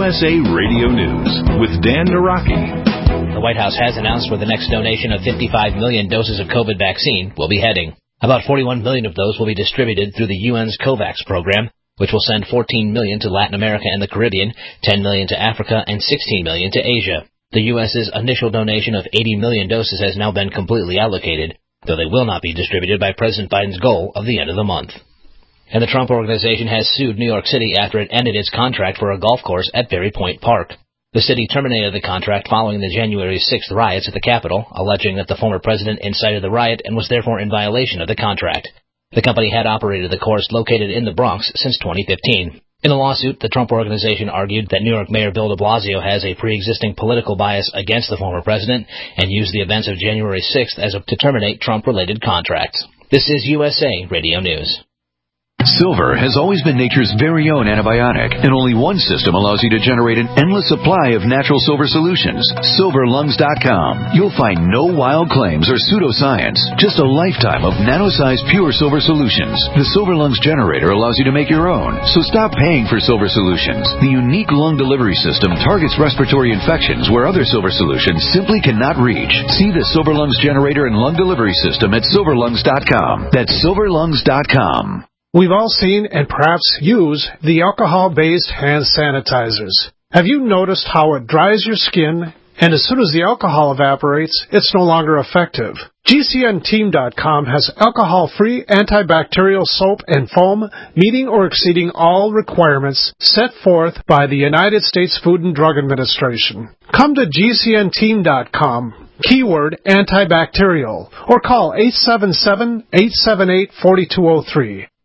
USA Radio News with Dan Naraki. The White House has announced where the next donation of 55 million doses of COVID vaccine will be heading. About 41 million of those will be distributed through the UN's COVAX program, which will send 14 million to Latin America and the Caribbean, 10 million to Africa, and 16 million to Asia. The U.S.'s initial donation of 80 million doses has now been completely allocated, though they will not be distributed by President Biden's goal of the end of the month. And the Trump Organization has sued New York City after it ended its contract for a golf course at Berry Point Park. The city terminated the contract following the January 6th riots at the Capitol, alleging that the former president incited the riot and was therefore in violation of the contract. The company had operated the course located in the Bronx since 2015. In a lawsuit, the Trump Organization argued that New York Mayor Bill de Blasio has a pre-existing political bias against the former president and used the events of January 6th to terminate Trump-related contracts. This is USA Radio News. Silver has always been nature's very own antibiotic, and only one system allows you to generate an endless supply of natural silver solutions. SilverLungs.com. You'll find no wild claims or pseudoscience, just a lifetime of nano-sized pure silver solutions. The Silver Lungs generator allows you to make your own, so stop paying for silver solutions. The unique lung delivery system targets respiratory infections where other silver solutions simply cannot reach. See the Silver Lungs generator and lung delivery system at SilverLungs.com. That's SilverLungs.com. We've all seen and perhaps use the alcohol-based hand sanitizers. Have you noticed how it dries your skin, and as soon as the alcohol evaporates, it's no longer effective? GCNteam.com has alcohol-free antibacterial soap and foam meeting or exceeding all requirements set forth by the United States Food and Drug Administration. Come to GCNteam.com, keyword antibacterial, or call 877-878-4203.